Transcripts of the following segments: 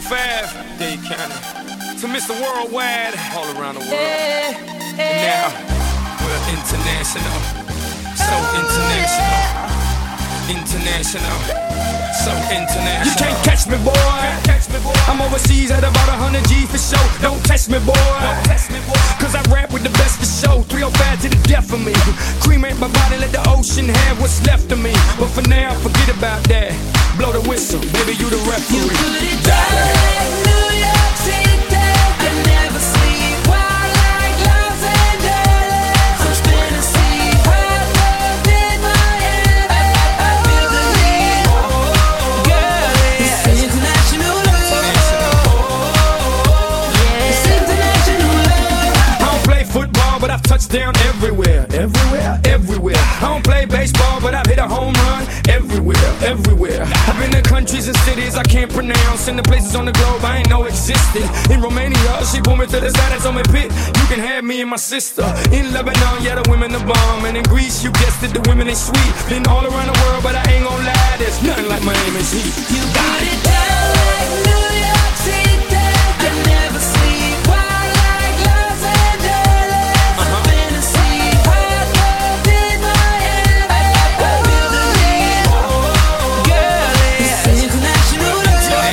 305, Dade County. To Mr. Worldwide, all around the world. And now, we're international. So international. International. So international. You can't catch me, boy. I'm overseas at about 100 G for show. Don't test me, boy. Cause I rap with the best for show. 305 to the death of me. Cremate my body, let the ocean have what's left of me. But for now, forget about that. Blow the whistle, baby, you the referee. You put it down like New York City. I never sleep wild like Los Angeles. I'm spinning sea high love in my head. I feel the need, girl. It's international love. It's international love. I don't play football, but I've touched down everywhere. Everywhere. I don't play baseball, but I've hit a home run everywhere. I've been to countries and cities I can't pronounce, and the places on the globe I ain't know existed. In Romania, she pulled me to the side and told me, Pit, you can have me and my sister. In Lebanon, yeah, the women the bomb. And in Greece, you guessed it, the women ain't sweet. Been all around the world, but I ain't gon' lie, there's nothing like Miami's heat. You put it down like New York City. I never sleep wild like Los Angeles. I'm spinning sea high love in my head. I feel the need, girl. It's international love.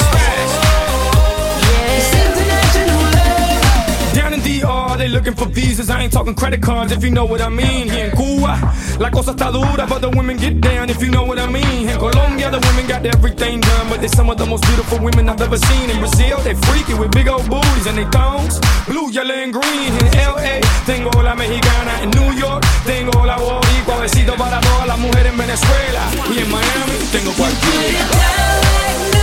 It's international love. Down in DR, they looking for visas. I ain't talking credit cards, if you know what I mean. Here in Cuba, la cosa está dura, but the women get down, if you know what I mean. In Colombia, the women got everything done, but they're some of the most beautiful women I've ever seen. In Brazil, they freaky with big old booties and they thongs, blue, yellow, and green. In LA, tengo la mexicana. In New York, tengo la boricua. Besito para todas las mujeres en Venezuela. Y en Miami, tengo Put cualquiera. it down like